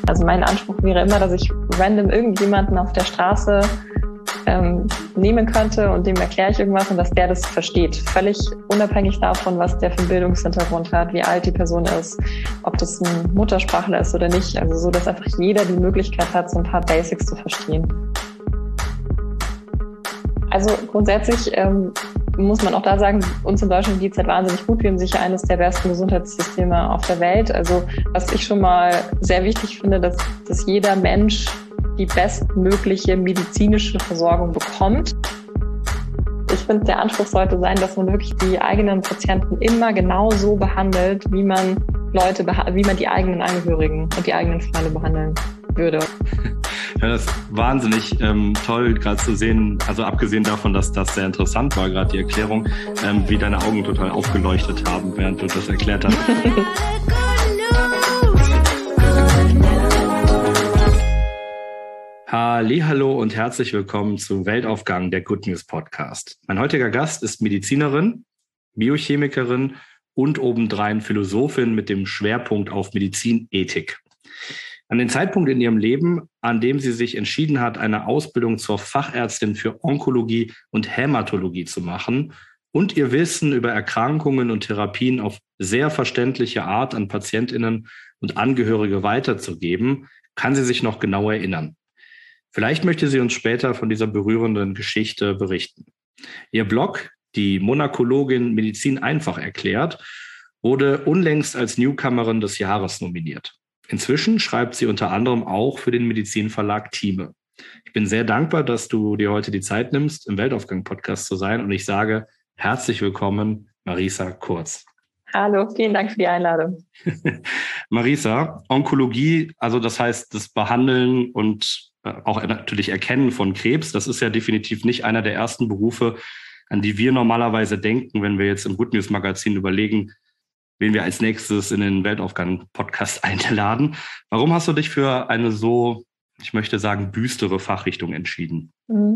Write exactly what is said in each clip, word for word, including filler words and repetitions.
Also mein Anspruch wäre immer, dass ich random irgendjemanden auf der Straße ähm, nehmen könnte und dem erkläre ich irgendwas und dass der das versteht. Völlig unabhängig davon, was der für einen Bildungshintergrund hat, wie alt die Person ist, ob das ein Muttersprachler ist oder nicht. Also so, dass einfach jeder die Möglichkeit hat, so ein paar Basics zu verstehen. Also grundsätzlich ähm, muss man auch da sagen, uns in Deutschland geht es halt wahnsinnig gut. Wir haben sicher eines der besten Gesundheitssysteme auf der Welt. Also was ich schon mal sehr wichtig finde, dass, dass jeder Mensch die bestmögliche medizinische Versorgung bekommt. Ich finde, der Anspruch sollte sein, dass man wirklich die eigenen Patienten immer genau so behandelt, wie man Leute, wie man die eigenen Angehörigen und die eigenen Freunde behandeln würde. Ja, das ist wahnsinnig ähm, toll, gerade zu sehen, also abgesehen davon, dass das sehr interessant war, gerade die Erklärung, ähm, wie deine Augen total aufgeleuchtet haben, während du das erklärt hast. Hallihallo und herzlich willkommen zu Weltaufgang, der Good News Podcast. Mein heutiger Gast ist Medizinerin, Biochemikerin und obendrein Philosophin mit dem Schwerpunkt auf Medizinethik. An den Zeitpunkt in ihrem Leben, an dem sie sich entschieden hat, eine Ausbildung zur Fachärztin für Onkologie und Hämatologie zu machen und ihr Wissen über Erkrankungen und Therapien auf sehr verständliche Art an PatientInnen und Angehörige weiterzugeben, kann sie sich noch genau erinnern. Vielleicht möchte sie uns später von dieser berührenden Geschichte berichten. Ihr Blog, die Monakologin Medizin einfach erklärt, wurde unlängst als Newcomerin des Jahres nominiert. Inzwischen schreibt sie unter anderem auch für den Medizinverlag Thieme. Ich bin sehr dankbar, dass du dir heute die Zeit nimmst, im Weltaufgang-Podcast zu sein. Und ich sage herzlich willkommen, Marisa Kurz. Hallo, vielen Dank für die Einladung. Marisa, Onkologie, also das heißt das Behandeln und auch natürlich Erkennen von Krebs, das ist ja definitiv nicht einer der ersten Berufe, an die wir normalerweise denken, wenn wir jetzt im Good News Magazin überlegen, wen wir als nächstes in den Weltaufgang-Podcast einladen. Warum hast du dich für eine so, ich möchte sagen, düstere Fachrichtung entschieden?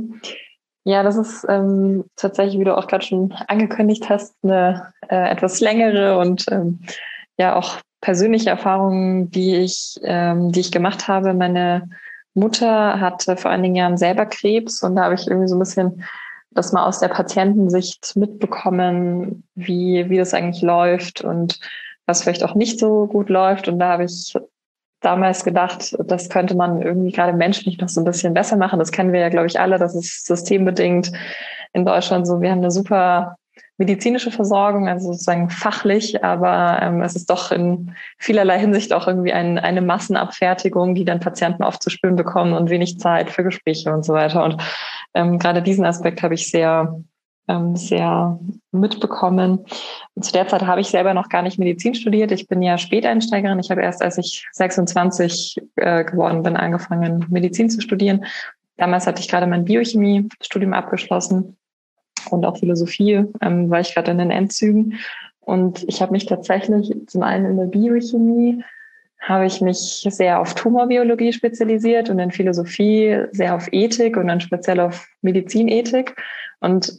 Ja, das ist ähm, tatsächlich, wie du auch gerade schon angekündigt hast, eine äh, etwas längere und ähm, ja auch persönliche Erfahrung, die ich, ähm, die ich gemacht habe. Meine Mutter hatte vor einigen Jahren selber Krebs und da habe ich irgendwie so ein bisschen das mal aus der Patientensicht mitbekommen, wie, wie das eigentlich läuft und was vielleicht auch nicht so gut läuft. Und da habe ich damals gedacht, das könnte man irgendwie gerade menschlich noch so ein bisschen besser machen. Das kennen wir ja, glaube ich, alle. Das ist systembedingt in Deutschland so. Wir haben eine super medizinische Versorgung, also sozusagen fachlich, aber ähm, es ist doch in vielerlei Hinsicht auch irgendwie ein, eine Massenabfertigung, die dann Patienten oft zu spüren bekommen und wenig Zeit für Gespräche und so weiter. Und ähm, gerade diesen Aspekt habe ich sehr, ähm, sehr mitbekommen. Und zu der Zeit habe ich selber noch gar nicht Medizin studiert. Ich bin ja Späteinsteigerin. Ich habe erst, als ich sechsundzwanzig äh, geworden bin, angefangen, Medizin zu studieren. Damals hatte ich gerade mein Biochemie-Studium abgeschlossen und auch Philosophie, ähm, war ich gerade in den Endzügen. Und ich habe mich tatsächlich zum einen in der Biochemie, habe ich mich sehr auf Tumorbiologie spezialisiert und in Philosophie sehr auf Ethik und dann speziell auf Medizinethik. Und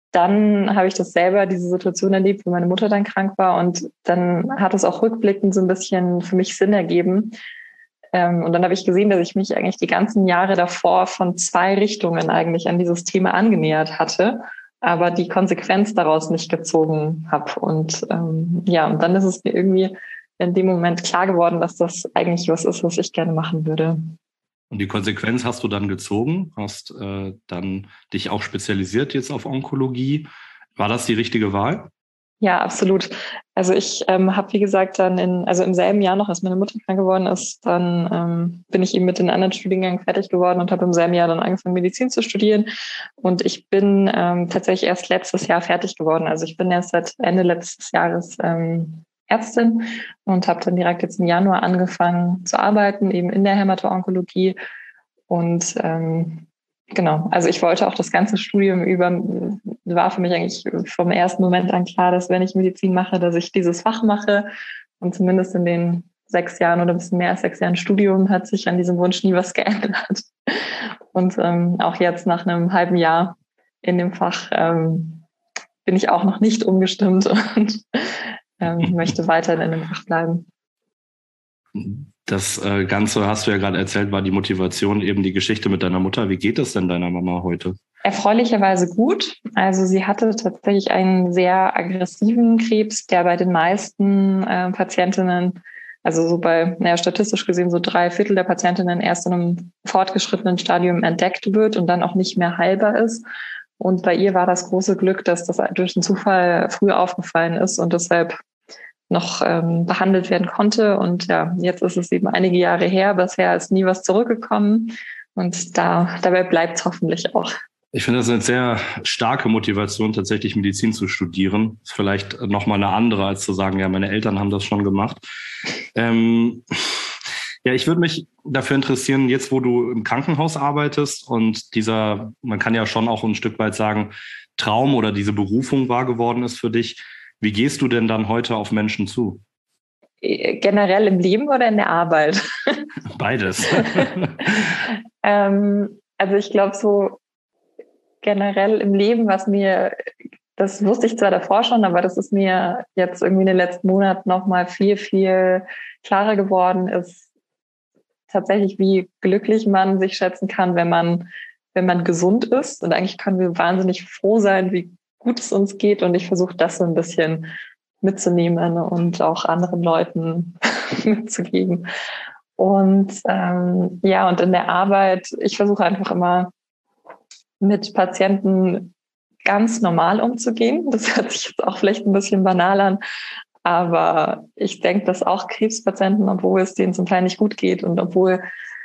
dann habe ich das selber, diese Situation erlebt, wo meine Mutter dann krank war. Und dann hat es auch rückblickend so ein bisschen für mich Sinn ergeben. Ähm, und dann habe ich gesehen, dass ich mich eigentlich die ganzen Jahre davor von zwei Richtungen eigentlich an dieses Thema angenähert hatte, aber die Konsequenz daraus nicht gezogen habe. Und ähm, ja, und dann ist es mir irgendwie in dem Moment klar geworden, dass das eigentlich was ist, was ich gerne machen würde. Und die Konsequenz hast du dann gezogen, hast äh, dann dich auch spezialisiert jetzt auf Onkologie. War das die richtige Wahl? Ja, absolut. Also ich ähm, habe, wie gesagt, dann in, also im selben Jahr noch, als meine Mutter krank geworden ist, dann ähm, bin ich eben mit den anderen Studiengängen fertig geworden und habe im selben Jahr dann angefangen, Medizin zu studieren. Und ich bin ähm, tatsächlich erst letztes Jahr fertig geworden. Also ich bin erst seit Ende letztes Jahres ähm, Ärztin und habe dann direkt jetzt im Januar angefangen zu arbeiten, eben in der Hämato-Onkologie. Und ähm, genau, also ich wollte auch das ganze Studium über, war für mich eigentlich vom ersten Moment an klar, dass wenn ich Medizin mache, dass ich dieses Fach mache. Und zumindest in den sechs Jahren oder ein bisschen mehr als sechs Jahren Studium hat sich an diesem Wunsch nie was geändert. Und ähm, auch jetzt nach einem halben Jahr in dem Fach ähm, bin ich auch noch nicht umgestimmt und ähm, möchte weiterhin in dem Fach bleiben. Das äh, Ganze, hast du ja gerade erzählt, war die Motivation eben die Geschichte mit deiner Mutter. Wie geht es denn deiner Mama heute? Erfreulicherweise gut. Also sie hatte tatsächlich einen sehr aggressiven Krebs, der bei den meisten äh, Patientinnen, also so bei, naja, statistisch gesehen so drei Viertel der Patientinnen erst in einem fortgeschrittenen Stadium entdeckt wird und dann auch nicht mehr heilbar ist. Und bei ihr war das große Glück, dass das durch einen Zufall früh aufgefallen ist und deshalb noch ähm, behandelt werden konnte. Und ja, jetzt ist es eben einige Jahre her. Bisher ist nie was zurückgekommen. Und da dabei bleibt es hoffentlich auch. Ich finde das eine sehr starke Motivation, tatsächlich Medizin zu studieren. Ist vielleicht nochmal eine andere, als zu sagen, ja, meine Eltern haben das schon gemacht. Ähm, ja, ich würde mich dafür interessieren, jetzt wo du im Krankenhaus arbeitest und dieser, man kann ja schon auch ein Stück weit sagen, Traum oder diese Berufung wahr geworden ist für dich. Wie gehst du denn dann heute auf Menschen zu? Generell im Leben oder in der Arbeit? Beides. ähm, also ich glaube so generell im Leben, was mir, das wusste ich zwar davor schon, aber das ist mir jetzt irgendwie in den letzten Monaten nochmal viel, viel klarer geworden, ist tatsächlich, wie glücklich man sich schätzen kann, wenn man, wenn man gesund ist. Und eigentlich können wir wahnsinnig froh sein, wie gut es uns geht. Und ich versuche das so ein bisschen mitzunehmen und auch anderen Leuten mitzugeben. Und ähm, ja, und in der Arbeit, ich versuche einfach immer mit Patienten ganz normal umzugehen. Das hört sich jetzt auch vielleicht ein bisschen banal an, aber ich denke, dass auch Krebspatienten, obwohl es denen zum Teil nicht gut geht und obwohl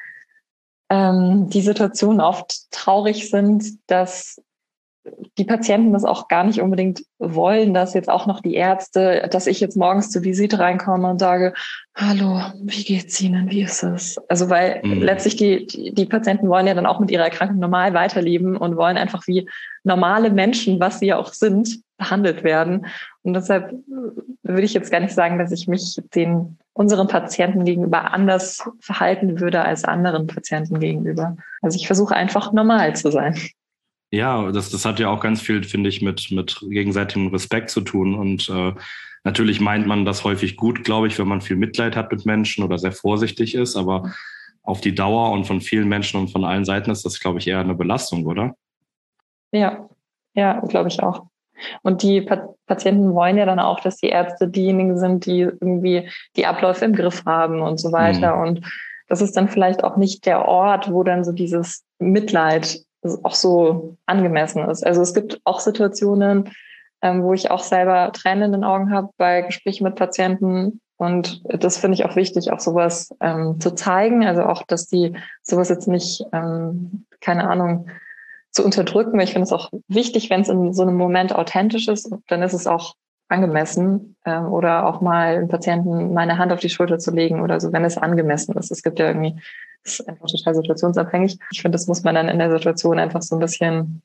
ähm, die Situationen oft traurig sind, dass die Patienten das auch gar nicht unbedingt wollen, dass jetzt auch noch die Ärzte, dass ich jetzt morgens zur Visite reinkomme und sage, hallo, wie geht's Ihnen, wie ist es? Also weil mhm. letztlich die, die, die Patienten wollen ja dann auch mit ihrer Erkrankung normal weiterleben und wollen einfach wie normale Menschen, was sie ja auch sind, behandelt werden. Und deshalb würde ich jetzt gar nicht sagen, dass ich mich den unseren Patienten gegenüber anders verhalten würde als anderen Patienten gegenüber. Also ich versuche einfach normal zu sein. Ja, das, das hat ja auch ganz viel, finde ich, mit, mit gegenseitigem Respekt zu tun. Und äh, natürlich meint man das häufig gut, glaube ich, wenn man viel Mitleid hat mit Menschen oder sehr vorsichtig ist. Aber auf die Dauer und von vielen Menschen und von allen Seiten ist das, glaube ich, eher eine Belastung, oder? Ja, ja, glaube ich auch. Und die pa- Patienten wollen ja dann auch, dass die Ärzte diejenigen sind, die irgendwie die Abläufe im Griff haben und so weiter. Mhm. Und das ist dann vielleicht auch nicht der Ort, wo dann so dieses Mitleid auch so angemessen ist. Also es gibt auch Situationen, ähm, wo ich auch selber Tränen in den Augen habe bei Gesprächen mit Patienten. Und das finde ich auch wichtig, auch sowas ähm, zu zeigen. Also auch, dass die sowas jetzt nicht, ähm, keine Ahnung, zu unterdrücken. Weil ich finde es auch wichtig, wenn es in so einem Moment authentisch ist, dann ist es auch angemessen. Ähm, oder auch mal einem Patienten meine Hand auf die Schulter zu legen oder so, wenn es angemessen ist. Es gibt ja irgendwie, das ist einfach total situationsabhängig. Ich finde, das muss man dann in der Situation einfach so ein bisschen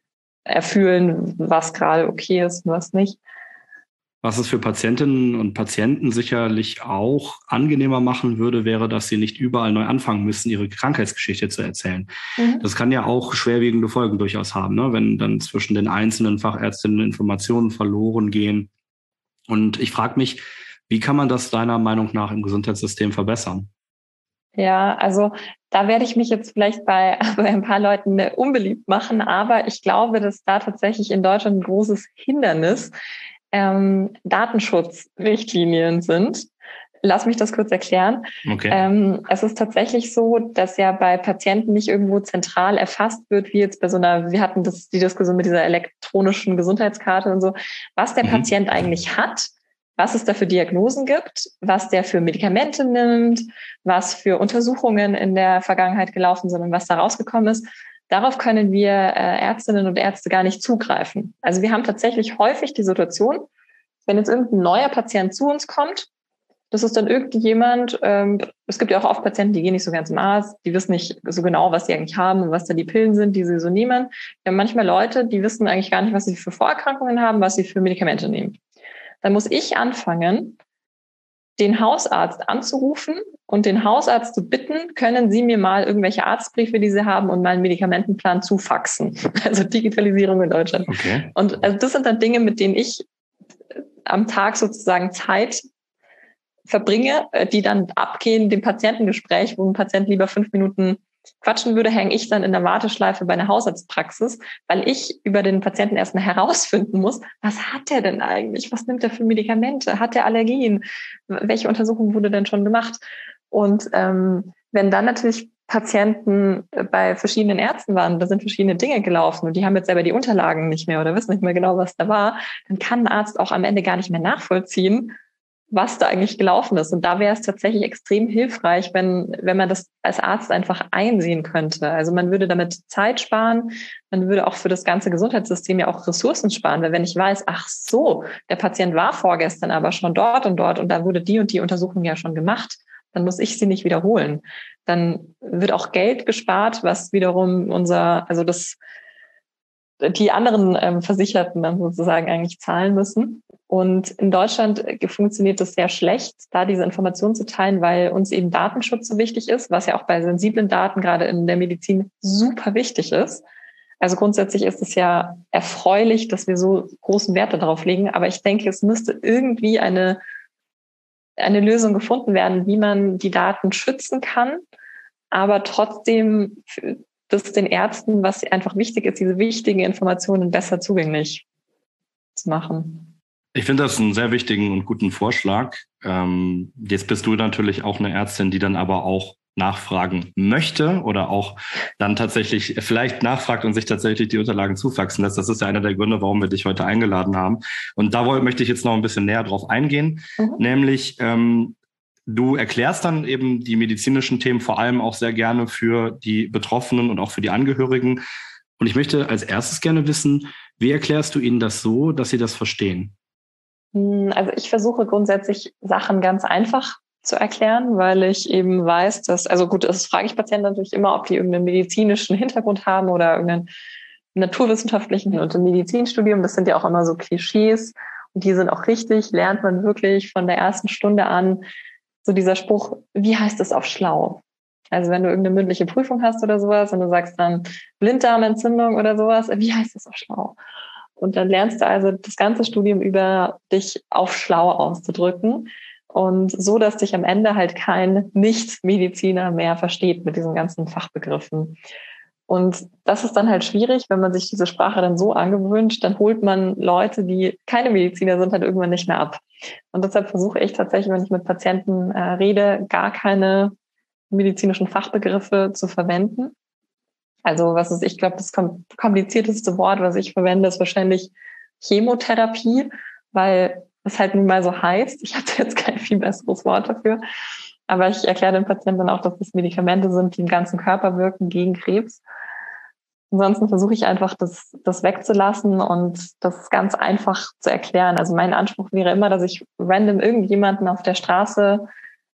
erfühlen, was gerade okay ist und was nicht. Was es für Patientinnen und Patienten sicherlich auch angenehmer machen würde, wäre, dass sie nicht überall neu anfangen müssen, ihre Krankheitsgeschichte zu erzählen. Mhm. Das kann ja auch schwerwiegende Folgen durchaus haben, ne? Wenn dann zwischen den einzelnen Fachärztinnen Informationen verloren gehen. Und ich frage mich, wie kann man das deiner Meinung nach im Gesundheitssystem verbessern? Ja, also da werde ich mich jetzt vielleicht bei, bei ein paar Leuten unbeliebt machen, aber ich glaube, dass da tatsächlich in Deutschland ein großes Hindernis ähm, Datenschutzrichtlinien sind. Lass mich das kurz erklären. Okay. Ähm, es ist tatsächlich so, dass ja bei Patienten nicht irgendwo zentral erfasst wird, wie jetzt bei so einer, wir hatten das, die Diskussion mit dieser elektronischen Gesundheitskarte und so, was der mhm. Patient eigentlich hat, was es da für Diagnosen gibt, was der für Medikamente nimmt, was für Untersuchungen in der Vergangenheit gelaufen sind und was da rausgekommen ist. Darauf können wir äh, Ärztinnen und Ärzte gar nicht zugreifen. Also wir haben tatsächlich häufig die Situation, wenn jetzt irgendein neuer Patient zu uns kommt, das ist dann irgendjemand, ähm, es gibt ja auch oft Patienten, die gehen nicht so gern zum Arzt, die wissen nicht so genau, was sie eigentlich haben und was da die Pillen sind, die sie so nehmen. Wir haben manchmal Leute, die wissen eigentlich gar nicht, was sie für Vorerkrankungen haben, was sie für Medikamente nehmen. Dann muss ich anfangen, den Hausarzt anzurufen und den Hausarzt zu bitten, können Sie mir mal irgendwelche Arztbriefe, die Sie haben, und mal einen Medikamentenplan zufaxen. Also Digitalisierung in Deutschland. Okay. Und also das sind dann Dinge, mit denen ich am Tag sozusagen Zeit verbringe, die dann abgehen, dem Patientengespräch, wo ein Patient lieber fünf Minuten quatschen würde, hänge ich dann in der Warteschleife bei einer Hausarztpraxis, weil ich über den Patienten erstmal herausfinden muss, was hat er denn eigentlich? Was nimmt er für Medikamente? Hat er Allergien? Welche Untersuchung wurde denn schon gemacht? Und ähm, wenn dann natürlich Patienten bei verschiedenen Ärzten waren, da sind verschiedene Dinge gelaufen und die haben jetzt selber die Unterlagen nicht mehr oder wissen nicht mehr genau, was da war, dann kann ein Arzt auch am Ende gar nicht mehr nachvollziehen, was da eigentlich gelaufen ist. Und da wäre es tatsächlich extrem hilfreich, wenn, wenn man das als Arzt einfach einsehen könnte. Also man würde damit Zeit sparen, man würde auch für das ganze Gesundheitssystem ja auch Ressourcen sparen, weil wenn ich weiß, ach so, der Patient war vorgestern aber schon dort und dort und da wurde die und die Untersuchung ja schon gemacht, dann muss ich sie nicht wiederholen. Dann wird auch Geld gespart, was wiederum unser, also das, die anderen ähm, Versicherten dann sozusagen eigentlich zahlen müssen. Und in Deutschland funktioniert das sehr schlecht, da diese Informationen zu teilen, weil uns eben Datenschutz so wichtig ist, was ja auch bei sensiblen Daten gerade in der Medizin super wichtig ist. Also grundsätzlich ist es ja erfreulich, dass wir so großen Wert darauf legen. Aber ich denke, es müsste irgendwie eine, eine Lösung gefunden werden, wie man die Daten schützen kann, aber trotzdem das den Ärzten, was einfach wichtig ist, diese wichtigen Informationen besser zugänglich zu machen. Ich finde das einen sehr wichtigen und guten Vorschlag. Ähm, jetzt bist du natürlich auch eine Ärztin, die dann aber auch nachfragen möchte oder auch dann tatsächlich vielleicht nachfragt und sich tatsächlich die Unterlagen zufaxen lässt. Das ist ja einer der Gründe, warum wir dich heute eingeladen haben. Und da möchte ich jetzt noch ein bisschen näher drauf eingehen, mhm. nämlich ähm, du erklärst dann eben die medizinischen Themen vor allem auch sehr gerne für die Betroffenen und auch für die Angehörigen. Und ich möchte als erstes gerne wissen, wie erklärst du ihnen das so, dass sie das verstehen? Also ich versuche grundsätzlich Sachen ganz einfach zu erklären, weil ich eben weiß, dass, also gut, das frage ich Patienten natürlich immer, ob die irgendeinen medizinischen Hintergrund haben oder irgendeinen naturwissenschaftlichen und ein Medizinstudium. Das sind ja auch immer so Klischees und die sind auch richtig, lernt man wirklich von der ersten Stunde an. So dieser Spruch, wie heißt es auf schlau? Also wenn du irgendeine mündliche Prüfung hast oder sowas und du sagst dann Blinddarmentzündung oder sowas, wie heißt es auf schlau? Und dann lernst du also das ganze Studium über, dich auf schlau auszudrücken und so, dass dich am Ende halt kein Nicht-Mediziner mehr versteht mit diesen ganzen Fachbegriffen. Und das ist dann halt schwierig, wenn man sich diese Sprache dann so angewöhnt, dann holt man Leute, die keine Mediziner sind, halt irgendwann nicht mehr ab. Und deshalb versuche ich tatsächlich, wenn ich mit Patienten äh, rede, gar keine medizinischen Fachbegriffe zu verwenden. Also was ist, ich glaube, das komplizierteste Wort, was ich verwende, ist wahrscheinlich Chemotherapie, weil es halt nun mal so heißt. Ich habe jetzt kein viel besseres Wort dafür. Aber ich erkläre den Patienten dann auch, dass das Medikamente sind, die im ganzen Körper wirken gegen Krebs. Ansonsten versuche ich einfach, das, das wegzulassen und das ganz einfach zu erklären. Also mein Anspruch wäre immer, dass ich random irgendjemanden auf der Straße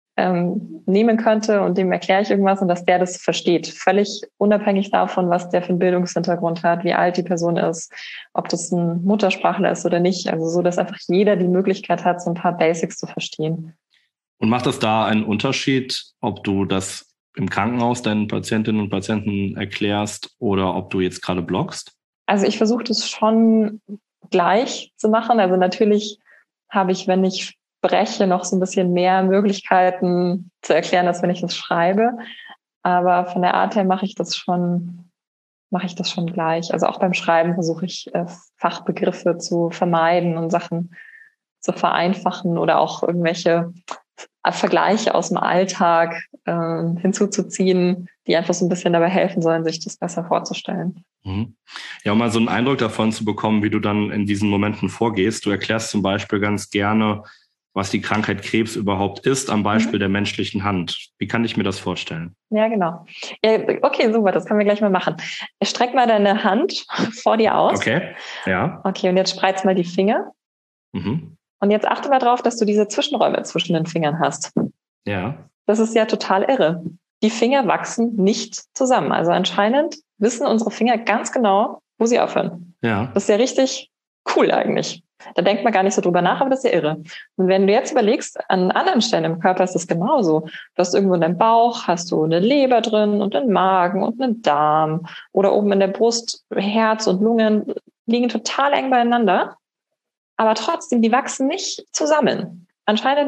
ähm, nehmen könnte und dem erkläre ich irgendwas und dass der das versteht. Völlig unabhängig davon, was der für einen Bildungshintergrund hat, wie alt die Person ist, ob das ein Muttersprachler ist oder nicht. Also so, dass einfach jeder die Möglichkeit hat, so ein paar Basics zu verstehen. Und macht das da einen Unterschied, ob du das im Krankenhaus deinen Patientinnen und Patienten erklärst oder ob du jetzt gerade bloggst? Also ich versuche das schon gleich zu machen. Also natürlich habe ich, wenn ich spreche, noch so ein bisschen mehr Möglichkeiten zu erklären, als wenn ich das schreibe. Aber von der Art her mache ich das schon, mache ich das schon gleich. Also auch beim Schreiben versuche ich Fachbegriffe zu vermeiden und Sachen zu vereinfachen oder auch irgendwelche Vergleiche aus dem Alltag äh, hinzuzuziehen, die einfach so ein bisschen dabei helfen sollen, sich das besser vorzustellen. Mhm. Ja, um mal so einen Eindruck davon zu bekommen, wie du dann in diesen Momenten vorgehst. Du erklärst zum Beispiel ganz gerne, was die Krankheit Krebs überhaupt ist, am Beispiel mhm. der menschlichen Hand. Wie kann ich mir das vorstellen? Ja, genau. Ja, okay, super, das können wir gleich mal machen. Streck mal deine Hand vor dir aus. Okay, ja. Okay, und jetzt spreiz mal die Finger. Mhm. Und jetzt achte mal drauf, dass du diese Zwischenräume zwischen den Fingern hast. Ja. Das ist ja total irre. Die Finger wachsen nicht zusammen. Also anscheinend wissen unsere Finger ganz genau, wo sie aufhören. Ja. Das ist ja richtig cool eigentlich. Da denkt man gar nicht so drüber nach, aber das ist ja irre. Und wenn du jetzt überlegst, an anderen Stellen im Körper ist es genauso. Du hast irgendwo in deinem Bauch, hast du eine Leber drin und einen Magen und einen Darm. Oder oben in der Brust, Herz und Lungen liegen total eng beieinander. Aber trotzdem, die wachsen nicht zusammen. Anscheinend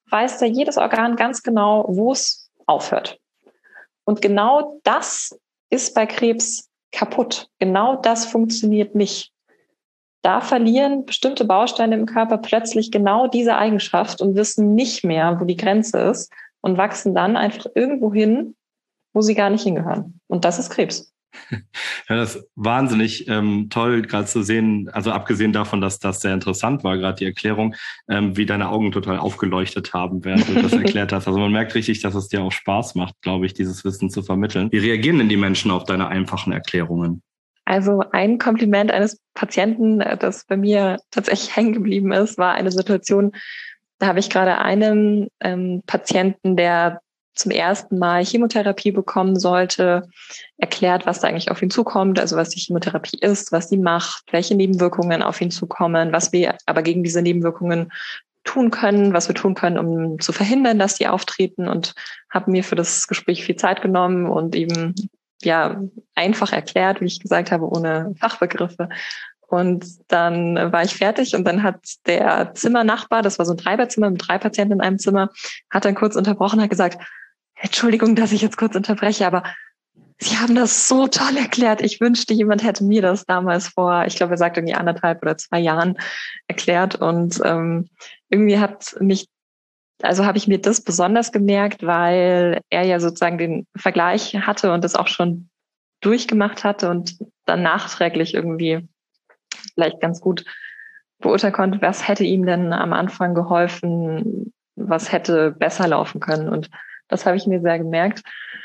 weiß da jedes Organ ganz genau, wo es aufhört. Und genau das ist bei Krebs kaputt. Genau das funktioniert nicht. Da verlieren bestimmte Bausteine im Körper plötzlich genau diese Eigenschaft und wissen nicht mehr, wo die Grenze ist und wachsen dann einfach irgendwo hin, wo sie gar nicht hingehören. Und das ist Krebs. Ja, das ist wahnsinnig ähm, toll, gerade zu sehen, also abgesehen davon, dass das sehr interessant war, gerade die Erklärung, ähm, wie deine Augen total aufgeleuchtet haben, während du das erklärt hast. Also man merkt richtig, dass es dir auch Spaß macht, glaube ich, dieses Wissen zu vermitteln. Wie reagieren denn die Menschen auf deine einfachen Erklärungen? Also ein Kompliment eines Patienten, das bei mir tatsächlich hängen geblieben ist, war eine Situation, da habe ich gerade einem ähm, Patienten, der zum ersten Mal Chemotherapie bekommen sollte, erklärt, was da eigentlich auf ihn zukommt, also was die Chemotherapie ist, was sie macht, welche Nebenwirkungen auf ihn zukommen, was wir aber gegen diese Nebenwirkungen tun können, was wir tun können, um zu verhindern, dass die auftreten, und habe mir für das Gespräch viel Zeit genommen und eben ja einfach erklärt, wie ich gesagt habe, ohne Fachbegriffe. Und dann war ich fertig und dann hat der Zimmernachbar, das war so ein Dreibettzimmer mit drei Patienten in einem Zimmer, hat dann kurz unterbrochen, hat gesagt, Entschuldigung, dass ich jetzt kurz unterbreche, aber Sie haben das so toll erklärt. Ich wünschte, jemand hätte mir das damals vor, ich glaube, er sagt irgendwie anderthalb oder zwei Jahren erklärt. Und ähm, irgendwie hat mich, also habe ich mir das besonders gemerkt, weil er ja sozusagen den Vergleich hatte und das auch schon durchgemacht hatte und dann nachträglich irgendwie vielleicht ganz gut beurteilen konnte, was hätte ihm denn am Anfang geholfen, was hätte besser laufen können. Und das habe ich mir sehr gemerkt.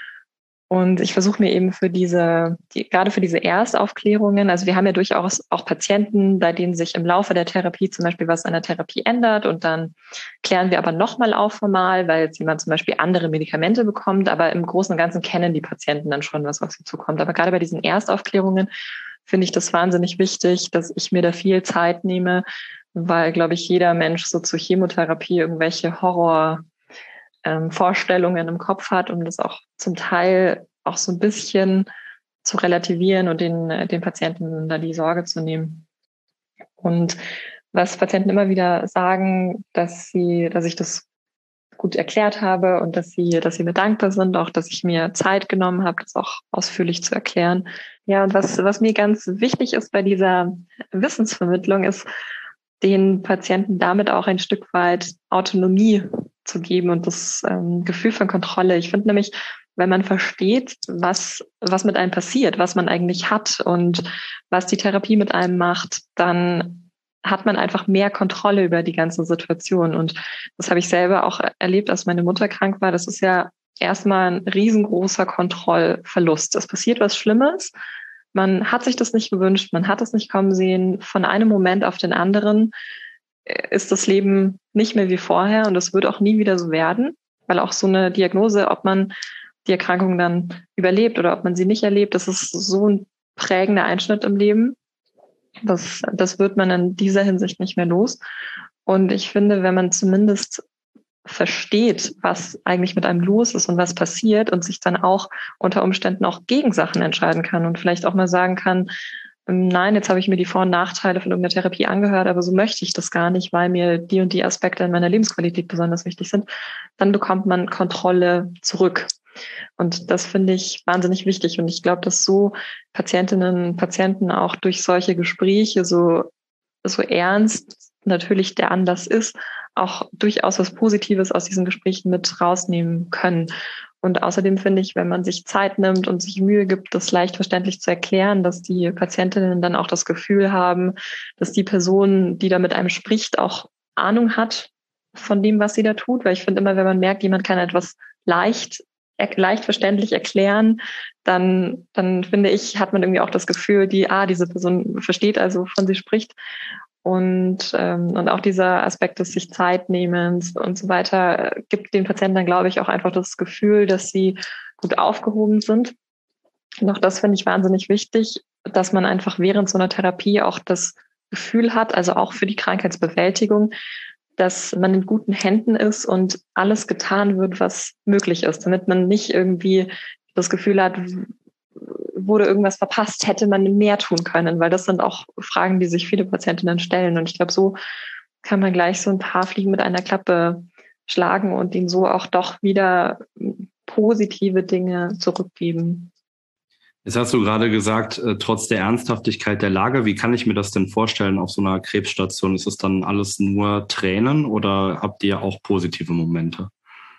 Und ich versuche mir eben für diese, die, gerade für diese Erstaufklärungen, also wir haben ja durchaus auch Patienten, bei denen sich im Laufe der Therapie zum Beispiel was an der Therapie ändert, und dann klären wir aber nochmal auf formal, weil jetzt jemand zum Beispiel andere Medikamente bekommt, aber im Großen und Ganzen kennen die Patienten dann schon, was auf sie zukommt. Aber gerade bei diesen Erstaufklärungen finde ich das wahnsinnig wichtig, dass ich mir da viel Zeit nehme, weil, glaube ich, jeder Mensch so zur Chemotherapie irgendwelche Horror Ähm, Vorstellungen im Kopf hat, um das auch zum Teil auch so ein bisschen zu relativieren und den, den Patienten da die Sorge zu nehmen. Und was Patienten immer wieder sagen, dass sie, dass ich das gut erklärt habe und dass sie, dass sie mir dankbar sind, auch dass ich mir Zeit genommen habe, das auch ausführlich zu erklären. Ja, und was, was mir ganz wichtig ist bei dieser Wissensvermittlung, ist, den Patienten damit auch ein Stück weit Autonomie zu geben und das ähm, Gefühl von Kontrolle. Ich finde nämlich, wenn man versteht, was, was mit einem passiert, was man eigentlich hat und was die Therapie mit einem macht, dann hat man einfach mehr Kontrolle über die ganze Situation. Und das habe ich selber auch erlebt, als meine Mutter krank war. Das ist ja erstmal ein riesengroßer Kontrollverlust. Es passiert was Schlimmes. Man hat sich das nicht gewünscht, man hat es nicht kommen sehen. Von einem Moment auf den anderen ist das Leben nicht mehr wie vorher, und es wird auch nie wieder so werden, weil auch so eine Diagnose, ob man die Erkrankung dann überlebt oder ob man sie nicht erlebt, das ist so ein prägender Einschnitt im Leben. Das, das wird man in dieser Hinsicht nicht mehr los. Und ich finde, wenn man zumindest versteht, was eigentlich mit einem los ist und was passiert, und sich dann auch unter Umständen auch gegen Sachen entscheiden kann und vielleicht auch mal sagen kann, nein, jetzt habe ich mir die Vor- und Nachteile von irgendeiner Therapie angehört, aber so möchte ich das gar nicht, weil mir die und die Aspekte in meiner Lebensqualität besonders wichtig sind, dann bekommt man Kontrolle zurück. Und das finde ich wahnsinnig wichtig. Und ich glaube, dass so Patientinnen und Patienten auch durch solche Gespräche, so, so ernst natürlich der Anlass ist, auch durchaus was Positives aus diesen Gesprächen mit rausnehmen können. Und außerdem finde ich, wenn man sich Zeit nimmt und sich Mühe gibt, das leicht verständlich zu erklären, dass die Patientinnen dann auch das Gefühl haben, dass die Person, die da mit einem spricht, auch Ahnung hat von dem, was sie da tut. Weil ich finde immer, wenn man merkt, jemand kann etwas leicht, leicht verständlich erklären, dann, dann finde ich, hat man irgendwie auch das Gefühl, die, ah, diese Person versteht also, wovon sie spricht. Und, ähm, und auch dieser Aspekt des sich Zeit nehmens und so weiter gibt den Patienten dann, glaube ich, auch einfach das Gefühl, dass sie gut aufgehoben sind. Und auch das finde ich wahnsinnig wichtig, dass man einfach während so einer Therapie auch das Gefühl hat, also auch für die Krankheitsbewältigung, dass man in guten Händen ist und alles getan wird, was möglich ist, damit man nicht irgendwie das Gefühl hat, wurde irgendwas verpasst, hätte man mehr tun können, weil das sind auch Fragen, die sich viele Patientinnen stellen. Und ich glaube, so kann man gleich so ein paar Fliegen mit einer Klappe schlagen und ihnen so auch doch wieder positive Dinge zurückgeben. Jetzt hast du gerade gesagt, äh, trotz der Ernsthaftigkeit der Lage, wie kann ich mir das denn vorstellen auf so einer Krebsstation? Ist es dann alles nur Tränen oder habt ihr auch positive Momente?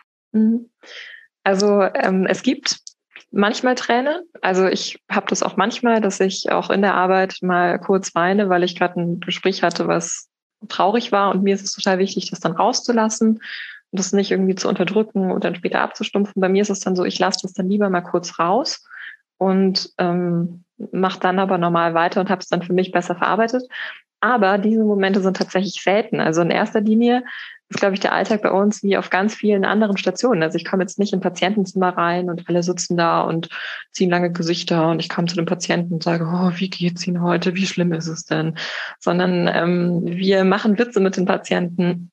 Also ähm, es gibt manchmal Tränen. Also ich habe das auch manchmal, dass ich auch in der Arbeit mal kurz weine, weil ich gerade ein Gespräch hatte, was traurig war. Und mir ist es total wichtig, das dann rauszulassen und das nicht irgendwie zu unterdrücken und dann später abzustumpfen. Bei mir ist es dann so, ich lasse das dann lieber mal kurz raus und ähm, mache dann aber normal weiter und habe es dann für mich besser verarbeitet. Aber diese Momente sind tatsächlich selten. Also in erster Linie ist, glaube ich, der Alltag bei uns wie auf ganz vielen anderen Stationen. Also ich komme jetzt nicht in Patientenzimmer rein und alle sitzen da und ziehen lange Gesichter und ich komme zu dem Patienten und sage, oh, wie geht's Ihnen heute? Wie schlimm ist es denn? Sondern ähm, wir machen Witze mit den Patienten.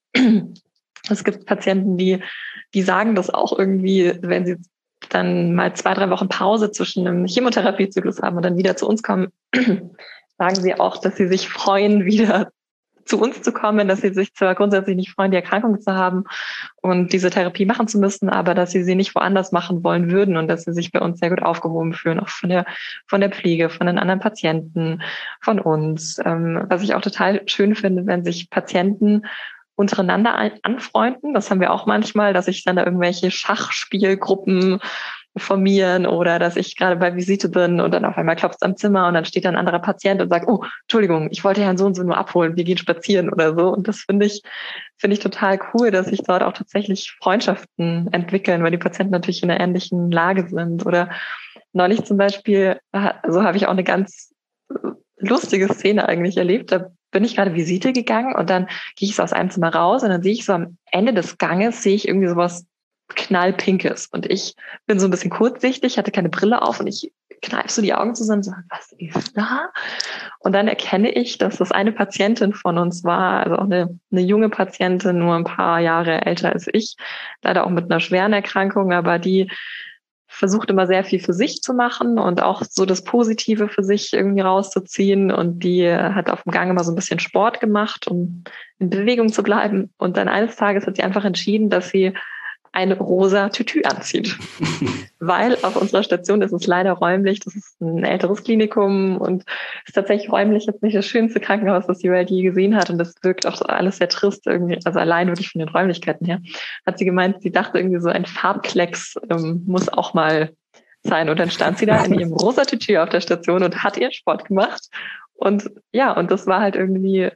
Es gibt Patienten, die, die sagen das auch irgendwie, wenn sie dann mal zwei, drei Wochen Pause zwischen einem Chemotherapiezyklus haben und dann wieder zu uns kommen, sagen sie auch, dass sie sich freuen, wieder zu uns zu kommen, dass sie sich zwar grundsätzlich nicht freuen, die Erkrankung zu haben und diese Therapie machen zu müssen, aber dass sie sie nicht woanders machen wollen würden und dass sie sich bei uns sehr gut aufgehoben fühlen, auch von der, von der Pflege, von den anderen Patienten, von uns. Ähm, was ich auch total schön finde, wenn sich Patienten untereinander anfreunden. Das haben wir auch manchmal, dass sich dann da irgendwelche Schachspielgruppen formieren oder dass ich gerade bei Visite bin und dann auf einmal klopft es am Zimmer und dann steht da ein anderer Patient und sagt, oh, Entschuldigung, ich wollte Herrn so und so nur abholen, wir gehen spazieren oder so. Und das finde ich, finde ich total cool, dass sich dort auch tatsächlich Freundschaften entwickeln, weil die Patienten natürlich in einer ähnlichen Lage sind. Oder neulich zum Beispiel, so habe ich auch eine ganz lustige Szene eigentlich erlebt. Da bin ich gerade Visite gegangen und dann gehe ich so aus einem Zimmer raus und dann sehe ich so am Ende des Ganges, sehe ich irgendwie sowas knallpinkes. Und ich bin so ein bisschen kurzsichtig, hatte keine Brille auf und ich kneife so die Augen zusammen und sage, was ist da? Und dann erkenne ich, dass das eine Patientin von uns war, also auch eine, eine junge Patientin, nur ein paar Jahre älter als ich, leider auch mit einer schweren Erkrankung, aber die versucht immer sehr viel für sich zu machen und auch so das Positive für sich irgendwie rauszuziehen. Und die hat auf dem Gang immer so ein bisschen Sport gemacht, um in Bewegung zu bleiben. Und dann eines Tages hat sie einfach entschieden, dass sie ein rosa Tütü anzieht. Weil auf unserer Station ist es leider räumlich, das ist ein älteres Klinikum und ist tatsächlich räumlich jetzt nicht das schönste Krankenhaus, das die Welt je gesehen hat und das wirkt auch alles sehr trist irgendwie, also allein wirklich von den Räumlichkeiten her. Hat sie gemeint, sie dachte irgendwie so ein Farbklecks ähm, muss auch mal sein und dann stand sie da in ihrem rosa Tütü auf der Station und hat ihren Sport gemacht und ja, und das war halt irgendwie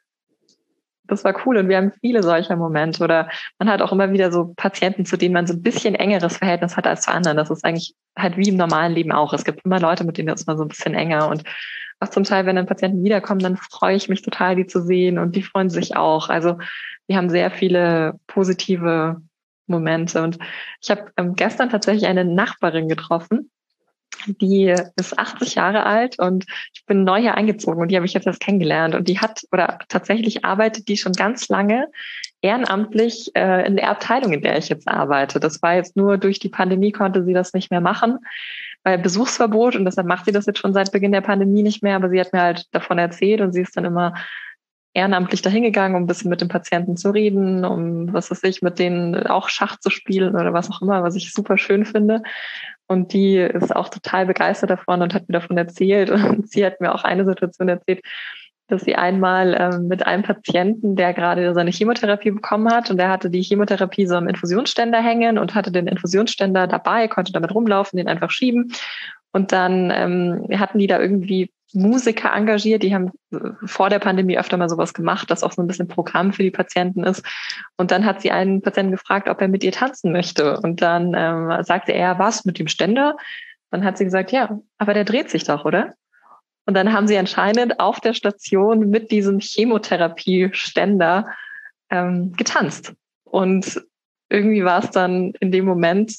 das war cool und wir haben viele solcher Momente oder man hat auch immer wieder so Patienten, zu denen man so ein bisschen engeres Verhältnis hat als zu anderen. Das ist eigentlich halt wie im normalen Leben auch. Es gibt immer Leute, mit denen ist man so ein bisschen enger und auch zum Teil, wenn dann Patienten wiederkommen, dann freue ich mich total, die zu sehen und die freuen sich auch. Also wir haben sehr viele positive Momente und ich habe ähm, gestern tatsächlich eine Nachbarin getroffen, die ist achtzig Jahre alt und ich bin neu hier eingezogen und die habe ich jetzt erst kennengelernt und die hat oder tatsächlich arbeitet die schon ganz lange ehrenamtlich äh, in der Abteilung, in der ich jetzt arbeite. Das war jetzt nur durch die Pandemie konnte sie das nicht mehr machen, weil Besuchsverbot und deshalb macht sie das jetzt schon seit Beginn der Pandemie nicht mehr, aber sie hat mir halt davon erzählt und sie ist dann immer ehrenamtlich dahingegangen, um ein bisschen mit den Patienten zu reden, um, was weiß ich, mit denen auch Schach zu spielen oder was auch immer, was ich super schön finde. Und die ist auch total begeistert davon und hat mir davon erzählt. Und sie hat mir auch eine Situation erzählt, dass sie einmal ähm, mit einem Patienten, der gerade seine Chemotherapie bekommen hat und der hatte die Chemotherapie so am Infusionsständer hängen und hatte den Infusionsständer dabei, konnte damit rumlaufen, den einfach schieben. Und dann ähm, hatten die da irgendwie Musiker engagiert, die haben vor der Pandemie öfter mal sowas gemacht, das auch so ein bisschen Programm für die Patienten ist. Und dann hat sie einen Patienten gefragt, ob er mit ihr tanzen möchte. Und dann ähm, sagte er, was, mit dem Ständer? Dann hat sie gesagt, ja, aber der dreht sich doch, oder? Und dann haben sie anscheinend auf der Station mit diesem Chemotherapie-Ständer ähm, getanzt. Und irgendwie war es dann in dem Moment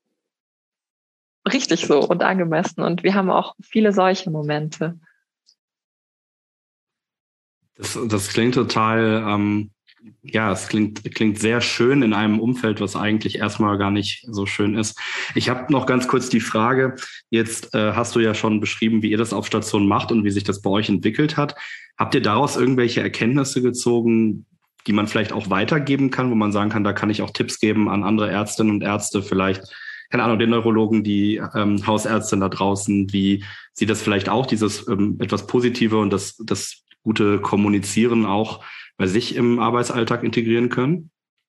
richtig so und angemessen. Und wir haben auch viele solche Momente. Das, das klingt total, ähm, ja, es klingt, klingt sehr schön in einem Umfeld, was eigentlich erstmal gar nicht so schön ist. Ich habe noch ganz kurz die Frage, jetzt äh, hast du ja schon beschrieben, wie ihr das auf Station macht und wie sich das bei euch entwickelt hat. Habt ihr daraus irgendwelche Erkenntnisse gezogen, die man vielleicht auch weitergeben kann, wo man sagen kann, da kann ich auch Tipps geben an andere Ärztinnen und Ärzte, vielleicht, keine Ahnung, den Neurologen, die ähm, Hausärztin da draußen, wie sie das vielleicht auch, dieses ähm, etwas Positive und das, das gute Kommunizieren auch bei sich im Arbeitsalltag integrieren können?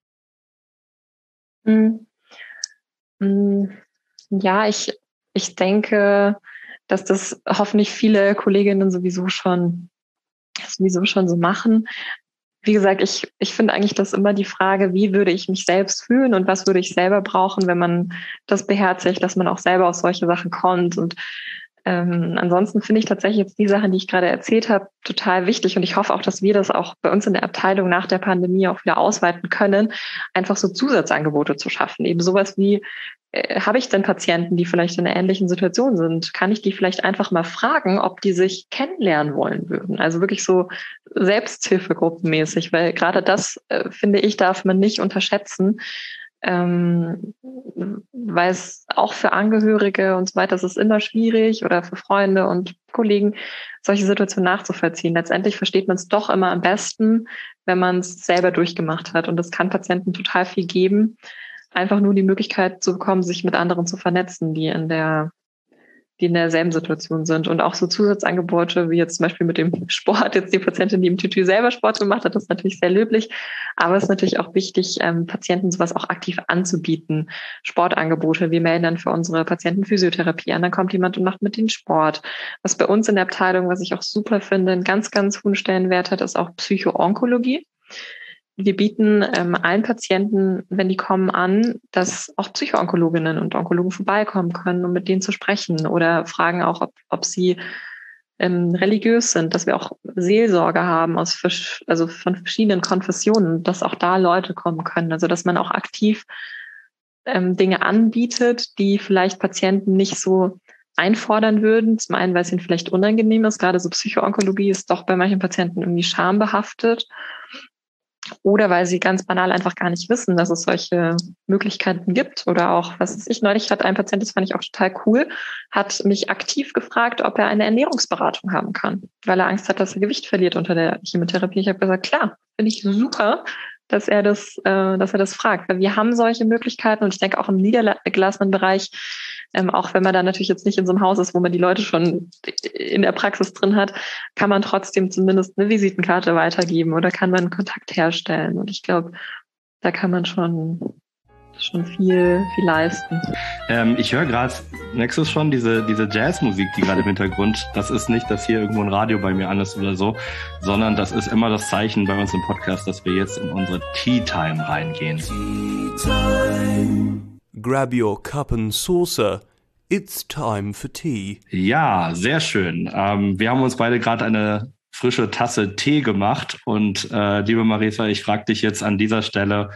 Mhm. Ja, ich, ich denke, dass das hoffentlich viele Kolleginnen sowieso schon, sowieso schon so machen. Wie gesagt, ich, ich finde eigentlich, dass immer die Frage, wie würde ich mich selbst fühlen und was würde ich selber brauchen, wenn man das beherzigt, dass man auch selber auf solche Sachen kommt. Und ähm, ansonsten finde ich tatsächlich jetzt die Sachen, die ich gerade erzählt habe, total wichtig. Und ich hoffe auch, dass wir das auch bei uns in der Abteilung nach der Pandemie auch wieder ausweiten können, einfach so Zusatzangebote zu schaffen. Eben sowas wie, äh, habe ich denn Patienten, die vielleicht in einer ähnlichen Situation sind? Kann ich die vielleicht einfach mal fragen, ob die sich kennenlernen wollen würden? Also wirklich so Selbsthilfegruppenmäßig, weil gerade das, äh, finde ich, darf man nicht unterschätzen. Ähm, weil es auch für Angehörige und so weiter, es ist immer schwierig oder für Freunde und Kollegen, solche Situationen nachzuvollziehen. Letztendlich versteht man es doch immer am besten, wenn man es selber durchgemacht hat. Und das kann Patienten total viel geben, einfach nur die Möglichkeit zu bekommen, sich mit anderen zu vernetzen, die in der die in derselben Situation sind. Und auch so Zusatzangebote, wie jetzt zum Beispiel mit dem Sport, jetzt die Patientin, die im Tütü selber Sport gemacht hat, das ist natürlich sehr löblich. Aber es ist natürlich auch wichtig, ähm, Patienten sowas auch aktiv anzubieten. Sportangebote. Wir melden dann für unsere Patienten Physiotherapie an. Dann kommt jemand und macht mit denen Sport. Was bei uns in der Abteilung, was ich auch super finde, einen ganz, ganz hohen Stellenwert hat, ist auch Psychoonkologie. Wir bieten ähm, allen Patienten, wenn die kommen, an, dass auch Psychoonkologinnen und Onkologen vorbeikommen können, um mit denen zu sprechen, oder fragen auch, ob, ob sie ähm, religiös sind, dass wir auch Seelsorge haben aus also von verschiedenen Konfessionen, dass auch da Leute kommen können. Also dass man auch aktiv ähm, Dinge anbietet, die vielleicht Patienten nicht so einfordern würden. Zum einen, weil es ihnen vielleicht unangenehm ist. Gerade so Psychoonkologie ist doch bei manchen Patienten irgendwie schambehaftet. Oder weil sie ganz banal einfach gar nicht wissen, dass es solche Möglichkeiten gibt. Oder auch, was weiß ich, neulich hat ein Patient, das fand ich auch total cool, hat mich aktiv gefragt, ob er eine Ernährungsberatung haben kann, weil er Angst hat, dass er Gewicht verliert unter der Chemotherapie. Ich habe gesagt, klar, finde ich super, dass er das, äh, dass er das fragt. Weil wir haben solche Möglichkeiten, und ich denke auch im niedergelassenen Bereich, ähm, auch wenn man da natürlich jetzt nicht in so einem Haus ist, wo man die Leute schon in der Praxis drin hat, kann man trotzdem zumindest eine Visitenkarte weitergeben oder kann man Kontakt herstellen. Und ich glaube, da kann man schon schon viel, viel leisten. Ähm, ich höre gerade, Nexus, schon diese, diese Jazzmusik, die gerade im Hintergrund, das ist nicht, dass hier irgendwo ein Radio bei mir an ist oder so, sondern das ist immer das Zeichen bei uns im Podcast, dass wir jetzt in unsere Tea Time reingehen. Tea Time. Grab your cup and saucer. It's time for tea. Ja, sehr schön. Ähm, wir haben uns beide gerade eine frische Tasse Tee gemacht und äh, liebe Marisa, ich frage dich jetzt an dieser Stelle,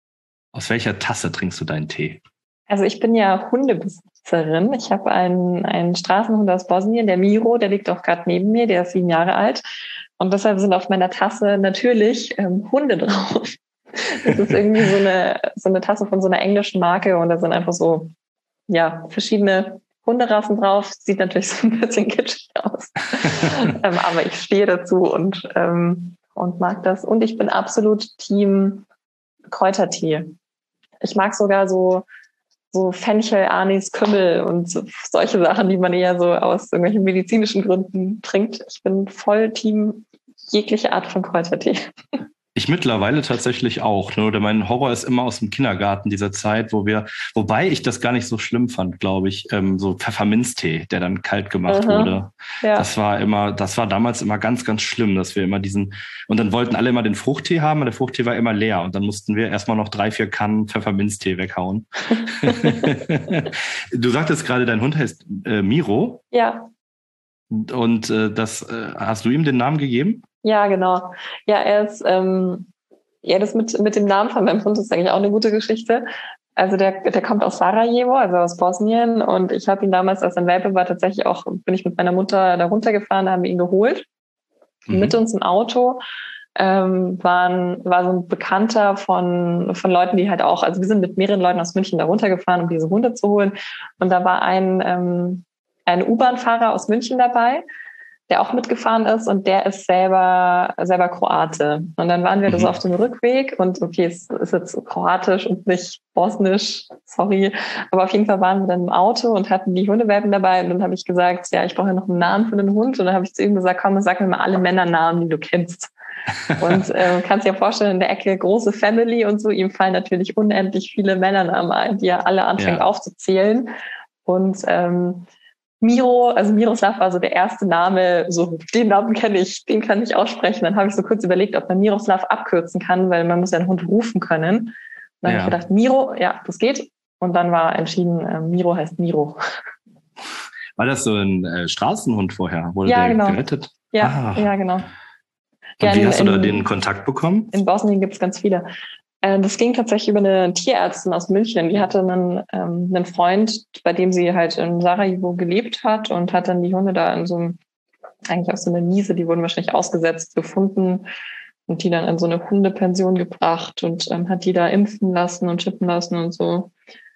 aus welcher Tasse trinkst du deinen Tee? Also ich bin ja Hundebesitzerin. Ich habe einen, einen Straßenhund aus Bosnien, der Miro, der liegt auch gerade neben mir, der ist sieben Jahre alt. Und deshalb sind auf meiner Tasse natürlich ähm, Hunde drauf. Das ist irgendwie so eine, so eine Tasse von so einer englischen Marke und da sind einfach so, ja, verschiedene Hunderassen drauf. Sieht natürlich so ein bisschen kitschig aus. ähm, aber ich stehe dazu und, ähm, und mag das. Und ich bin absolut Team Kräutertee. Ich mag sogar so, so Fenchel, Anis, Kümmel und so, solche Sachen, die man eher so aus irgendwelchen medizinischen Gründen trinkt. Ich bin voll Team jegliche Art von Kräutertee. Ich mittlerweile tatsächlich auch. Ne? Oder mein Horror ist immer aus dem Kindergarten dieser Zeit, wo wir, wobei ich das gar nicht so schlimm fand, glaube ich, ähm, so Pfefferminztee, der dann kalt gemacht Aha, wurde. ja. Das war immer, das war damals immer ganz, ganz schlimm, dass wir immer diesen, und dann wollten alle immer den Fruchttee haben, und der Fruchttee war immer leer. Und dann mussten wir erstmal noch drei, vier Kannen Pfefferminztee weghauen. Du sagtest gerade, dein Hund heißt äh, Miro. Ja. Und äh, das, äh, hast du ihm den Namen gegeben? Ja, genau. Ja, er ist, ähm, ja, das mit, mit dem Namen von meinem Hund ist eigentlich auch eine gute Geschichte. Also der, der kommt aus Sarajevo, also aus Bosnien. Und ich habe ihn damals, als er ein Welpe war, tatsächlich auch, bin ich mit meiner Mutter da runtergefahren, da haben wir ihn geholt. Mhm. Mit uns im Auto ähm, waren, war so ein Bekannter von, von Leuten, die halt auch, also wir sind mit mehreren Leuten aus München da runtergefahren, um diese Hunde zu holen. Und da war ein, ähm, ein U-Bahn-Fahrer aus München dabei. der auch mitgefahren ist und der ist selber, selber Kroate. Und dann waren wir mhm. das auf dem Rückweg und okay, es ist jetzt kroatisch und nicht bosnisch, sorry. Aber auf jeden Fall waren wir dann im Auto und hatten die Hundewelpen dabei und dann habe ich gesagt, ja, ich brauche ja noch einen Namen für den Hund und dann habe ich zu ihm gesagt, komm, sag mir mal alle Männernamen, die du kennst. Und äh, kannst dir vorstellen, in der Ecke große Family und so, ihm fallen natürlich unendlich viele Männernamen ein, die er alle anfängt ja. aufzuzählen. Und ähm, Miro, also Miroslav war so der erste Name, so den Namen kenne ich, den kann ich aussprechen. Dann habe ich so kurz überlegt, ob man Miroslav abkürzen kann, weil man muss ja einen Hund rufen können. Und dann ja. habe ich gedacht, Miro, ja, das geht. Und dann war entschieden, äh, Miro heißt Miro. War das so ein äh, Straßenhund vorher? Wurde ja, der genau. gerettet? Ja, ah. ja, genau. Und ja, wie in, hast du da in, den Kontakt bekommen? In Bosnien gibt es ganz viele. Äh, das ging tatsächlich über eine Tierärztin aus München. Die hatte einen, ähm, einen Freund, bei dem sie halt in Sarajevo gelebt hat und hat dann die Hunde da in so einem, eigentlich auf so einer Wiese, die wurden wahrscheinlich ausgesetzt, gefunden und die dann in so eine Hundepension gebracht und ähm, hat die da impfen lassen und chippen lassen und so.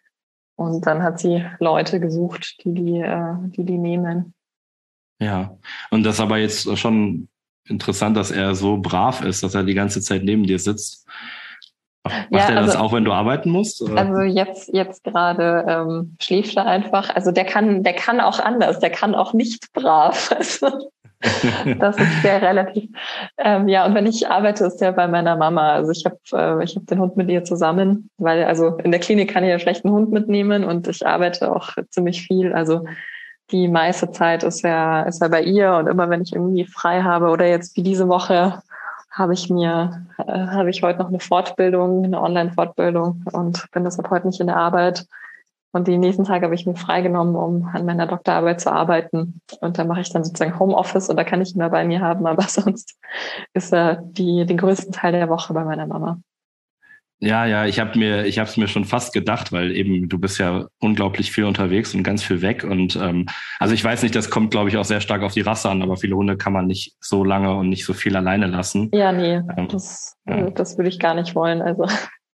Und dann hat sie Leute gesucht, die die, äh, die, die nehmen. Ja, und das aber jetzt schon interessant, dass er so brav ist, dass er die ganze Zeit neben dir sitzt. Macht ja, er das also, auch, wenn du arbeiten musst? Oder? Also jetzt jetzt gerade ähm, schläft er einfach. Also der kann der kann auch anders. Der kann auch nicht brav. Also das ist sehr relativ. Ähm, ja, und wenn ich arbeite, ist der bei meiner Mama. Also ich habe äh, ich habe den Hund mit ihr zusammen, weil also in der Klinik kann ich ja schlecht einen Hund mitnehmen und ich arbeite auch ziemlich viel. Also die meiste Zeit ist er, ist er bei ihr und immer wenn ich irgendwie frei habe oder jetzt wie diese Woche habe ich mir, äh, habe ich heute noch eine Fortbildung, eine Online-Fortbildung und bin deshalb heute nicht in der Arbeit. Und die nächsten Tage habe ich mir freigenommen, um an meiner Doktorarbeit zu arbeiten. Und da mache ich dann sozusagen Homeoffice und da kann ich ihn mehr bei mir haben, aber sonst ist er die, den größten Teil der Woche bei meiner Mama. Ja, ja, ich habe mir, ich habe es mir schon fast gedacht, weil eben du bist ja unglaublich viel unterwegs und ganz viel weg und ähm, also ich weiß nicht, das kommt, glaube ich, auch sehr stark auf die Rasse an, aber viele Hunde kann man nicht so lange und nicht so viel alleine lassen. Ja, nee, ähm, das, ja. das würde ich gar nicht wollen. Also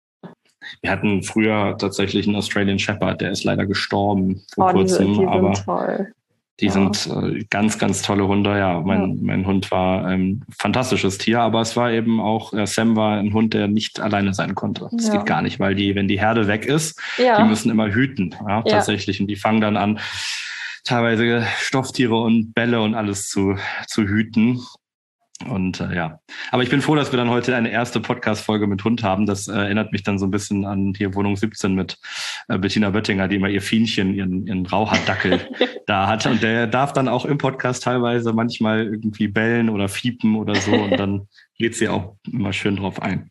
wir hatten früher tatsächlich einen Australian Shepherd, der ist leider gestorben vor oh, kurzem, die, die aber sind toll. Die ja. sind äh, ganz, ganz tolle Hunde. Ja, mein, ja. mein Hund war ein fantastisches Tier, aber es war eben auch, äh, Sam war ein Hund, der nicht alleine sein konnte. Das ja. geht gar nicht, weil die, wenn die Herde weg ist, ja. die müssen immer hüten, ja, ja. tatsächlich. Und die fangen dann an, teilweise Stofftiere und Bälle und alles zu, zu hüten. Und äh, ja, aber ich bin froh, dass wir dann heute eine erste Podcast-Folge mit Hund haben. Das äh, erinnert mich dann so ein bisschen an hier Wohnung siebzehn mit äh, Bettina Böttinger, die immer ihr Fienchen, ihren, ihren Rauhaardackel da hat. Und der darf dann auch im Podcast teilweise manchmal irgendwie bellen oder fiepen oder so. Und dann geht sie auch immer schön drauf ein.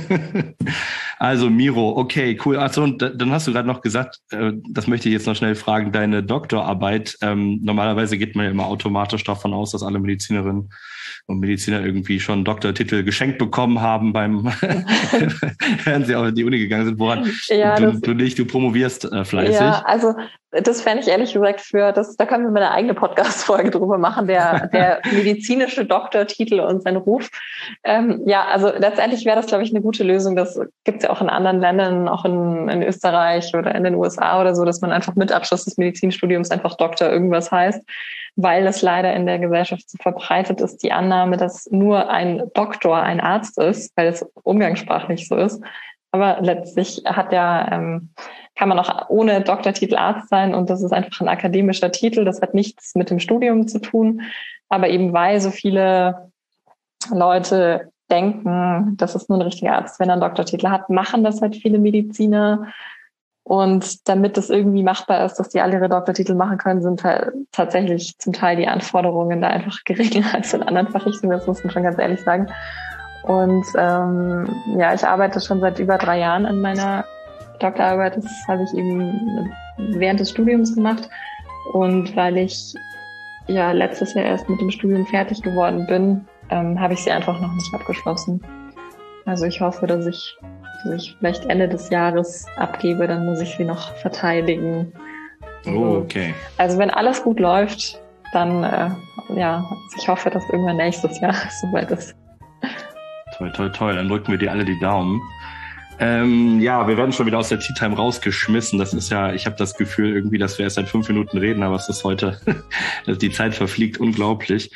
Also Miro, okay, cool. Achso, und dann hast du gerade noch gesagt, äh, das möchte ich jetzt noch schnell fragen, deine Doktorarbeit, ähm, normalerweise geht man ja immer automatisch davon aus, dass alle Medizinerinnen und Mediziner irgendwie schon Doktortitel geschenkt bekommen haben beim, während sie auch in die Uni gegangen sind. Woran ja, du, das, du nicht, du promovierst äh, fleißig. Ja, also das fände ich ehrlich gesagt für, das, da können wir mal eine eigene Podcast-Folge drüber machen, der, der medizinische Doktortitel und sein Ruf. Ähm, ja, also letztendlich wäre das, glaube ich, eine gute Lösung. Das gibt es ja auch in anderen Ländern, auch in, in Österreich oder in den U S A oder so, dass man einfach mit Abschluss des Medizinstudiums einfach Doktor irgendwas heißt, weil es leider in der Gesellschaft so verbreitet ist, die Annahme, dass nur ein Doktor ein Arzt ist, weil es umgangssprachlich so ist. Aber letztlich hat ja, ähm, kann man auch ohne Doktortitel Arzt sein und das ist einfach ein akademischer Titel. Das hat nichts mit dem Studium zu tun. Aber eben weil so viele Leute denken, das ist nur ein richtiger Arzt, wenn er einen Doktortitel hat, machen das halt viele Mediziner. Und damit es irgendwie machbar ist, dass die alle ihre Doktortitel machen können, sind halt tatsächlich zum Teil die Anforderungen da einfach geringer als in anderen Fachrichtungen. Das muss man schon ganz ehrlich sagen. Und ähm, ja, ich arbeite schon seit über drei Jahren an meiner Doktorarbeit. Das habe ich eben während des Studiums gemacht. Und weil ich ja letztes Jahr erst mit dem Studium fertig geworden bin, ähm, habe ich sie einfach noch nicht abgeschlossen. Also ich hoffe, dass ich, dass ich vielleicht Ende des Jahres abgebe, dann muss ich sie noch verteidigen. Oh, okay. Also wenn alles gut läuft, dann äh, ja, ich hoffe, dass irgendwann nächstes Jahr soweit ist. Toll, toll, toll. Dann drücken wir dir alle die Daumen. Ähm, ja, wir werden schon wieder aus der Tea Time rausgeschmissen. Das ist ja, ich habe das Gefühl irgendwie, dass wir erst seit fünf Minuten reden, aber es ist heute, dass die Zeit verfliegt unglaublich.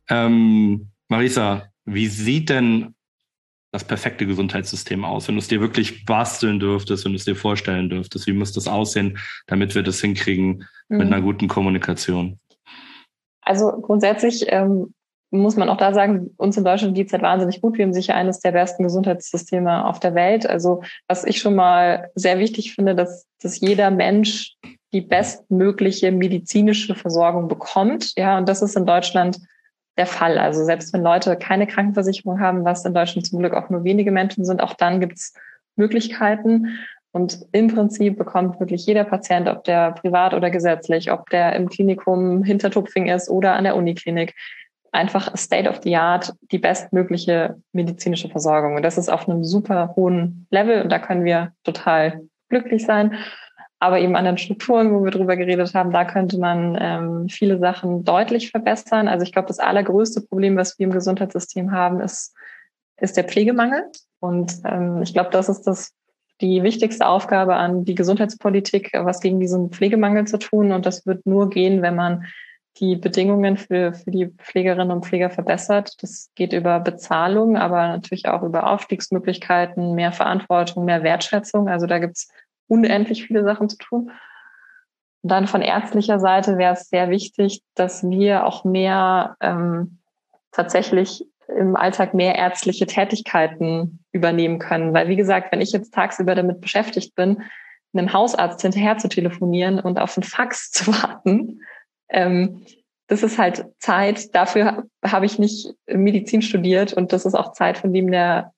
Ähm, Marisa, wie sieht denn das perfekte Gesundheitssystem aus? Wenn du es dir wirklich basteln dürftest, wenn du es dir vorstellen dürftest, wie muss das aussehen, damit wir das hinkriegen mhm. mit einer guten Kommunikation? Also grundsätzlich ähm, muss man auch da sagen, uns in Deutschland geht es halt wahnsinnig gut. Wir haben sicher eines der besten Gesundheitssysteme auf der Welt. Also was ich schon mal sehr wichtig finde, dass, dass jeder Mensch die bestmögliche medizinische Versorgung bekommt. Ja, und das ist in Deutschland der Fall. Also selbst wenn Leute keine Krankenversicherung haben, was in Deutschland zum Glück auch nur wenige Menschen sind, auch dann gibt es Möglichkeiten. Und im Prinzip bekommt wirklich jeder Patient, ob der privat oder gesetzlich, ob der im Klinikum Hintertupfing ist oder an der Uniklinik, einfach State of the Art, die bestmögliche medizinische Versorgung. Und das ist auf einem super hohen Level und da können wir total glücklich sein. Aber eben an den Strukturen, wo wir drüber geredet haben, da könnte man ähm, viele Sachen deutlich verbessern. Also ich glaube, das allergrößte Problem, was wir im Gesundheitssystem haben, ist, ist der Pflegemangel. Und ähm, ich glaube, das ist das die wichtigste Aufgabe an die Gesundheitspolitik, was gegen diesen Pflegemangel zu tun. Und das wird nur gehen, wenn man die Bedingungen für, für die Pflegerinnen und Pfleger verbessert. Das geht über Bezahlung, aber natürlich auch über Aufstiegsmöglichkeiten, mehr Verantwortung, mehr Wertschätzung. Also da gibt's unendlich viele Sachen zu tun. Und dann von ärztlicher Seite wäre es sehr wichtig, dass wir auch mehr ähm, tatsächlich im Alltag mehr ärztliche Tätigkeiten übernehmen können. Weil, wie gesagt, wenn ich jetzt tagsüber damit beschäftigt bin, einem Hausarzt hinterher zu telefonieren und auf einen Fax zu warten, ähm, das ist halt Zeit, dafür habe ich nicht Medizin studiert und das ist auch Zeit, von dem der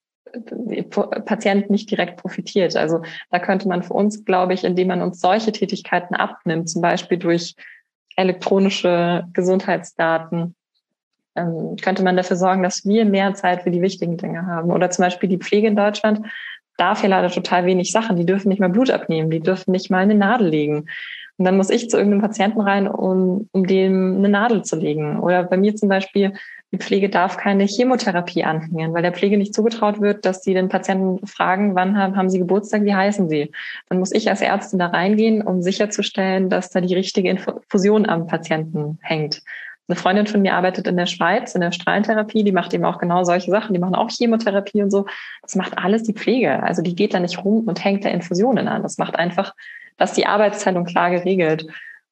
Patient nicht direkt profitiert. Also da könnte man für uns, glaube ich, indem man uns solche Tätigkeiten abnimmt, zum Beispiel durch elektronische Gesundheitsdaten, ähm, könnte man dafür sorgen, dass wir mehr Zeit für die wichtigen Dinge haben. Oder zum Beispiel die Pflege in Deutschland darf ja leider total wenig Sachen. Die dürfen nicht mal Blut abnehmen, die dürfen nicht mal eine Nadel legen. Und dann muss ich zu irgendeinem Patienten rein, um, um dem eine Nadel zu legen. Oder bei mir zum Beispiel, die Pflege darf keine Chemotherapie anhängen, weil der Pflege nicht zugetraut wird, dass sie den Patienten fragen, wann haben, haben sie Geburtstag, wie heißen sie. Dann muss ich als Ärztin da reingehen, um sicherzustellen, dass da die richtige Infusion am Patienten hängt. Eine Freundin von mir arbeitet in der Schweiz in der Strahlentherapie, die macht eben auch genau solche Sachen, die machen auch Chemotherapie und so. Das macht alles die Pflege. Also die geht da nicht rum und hängt da Infusionen an. Das macht einfach, dass die Arbeitsteilung klar geregelt.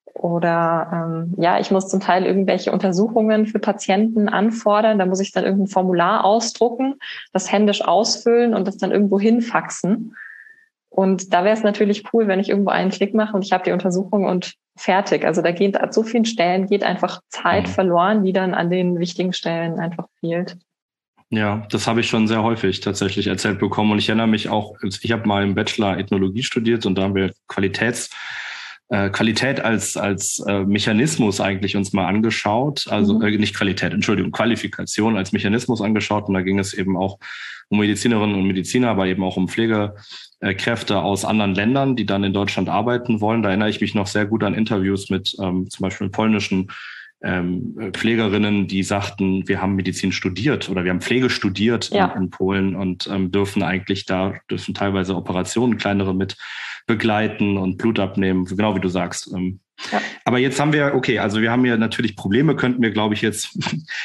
Oder ähm, ja, ich muss zum Teil irgendwelche Untersuchungen für Patienten anfordern. Da muss ich dann irgendein Formular ausdrucken, das händisch ausfüllen und das dann irgendwo hinfaxen. Und da wäre es natürlich cool, wenn ich irgendwo einen Klick mache und ich habe die Untersuchung und fertig. Also da geht an so vielen Stellen geht einfach Zeit mhm. verloren, die dann an den wichtigen Stellen einfach fehlt. Ja, das habe ich schon sehr häufig tatsächlich erzählt bekommen. Und ich erinnere mich auch, ich habe mal im Bachelor Ethnologie studiert und da haben wir Qualitäts, äh, Qualität als als äh, Mechanismus eigentlich uns mal angeschaut. Also mhm. äh, nicht Qualität, Entschuldigung, Qualifikation als Mechanismus angeschaut. Und da ging es eben auch um Medizinerinnen und Mediziner, aber eben auch um Pflegekräfte aus anderen Ländern, die dann in Deutschland arbeiten wollen. Da erinnere ich mich noch sehr gut an Interviews mit ähm, zum Beispiel polnischen ähm, Pflegerinnen, die sagten, wir haben Medizin studiert oder wir haben Pflege studiert ja. in, in Polen und ähm, dürfen eigentlich da, dürfen teilweise Operationen, kleinere mit begleiten und Blut abnehmen, genau wie du sagst. Ähm, Ja. Aber jetzt haben wir, okay, also wir haben hier natürlich Probleme, könnten wir, glaube ich, jetzt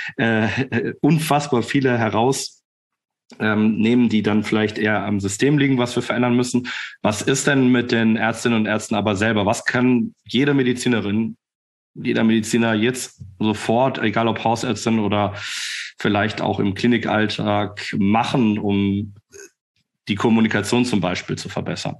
äh, unfassbar viele heraus ähm, nehmen, die dann vielleicht eher am System liegen, was wir verändern müssen. Was ist denn mit den Ärztinnen und Ärzten aber selber? Was kann jede Medizinerin, jeder Mediziner jetzt sofort, egal ob Hausärztin oder vielleicht auch im Klinikalltag, machen, um die Kommunikation zum Beispiel zu verbessern?